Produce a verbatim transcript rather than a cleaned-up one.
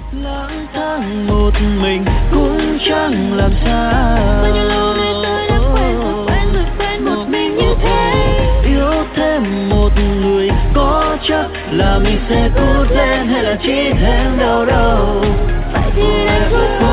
lang thang một mình cũng chẳng làm sao. Bao nhiêu lâu nay tôi đã quen rồi quen rồi quen một mình như thế. Yêu thêm một người có chắc là mình sẽ tốt lên hay là chỉ thêm đau đầu. Phải thì đã rút